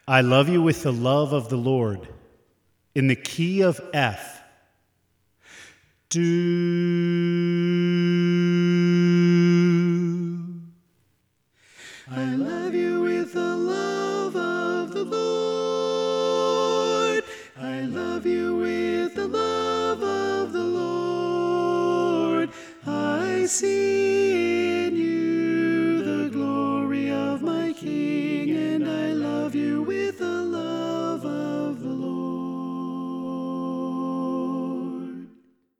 I love you with the love of the Lord. In the key of F. Do.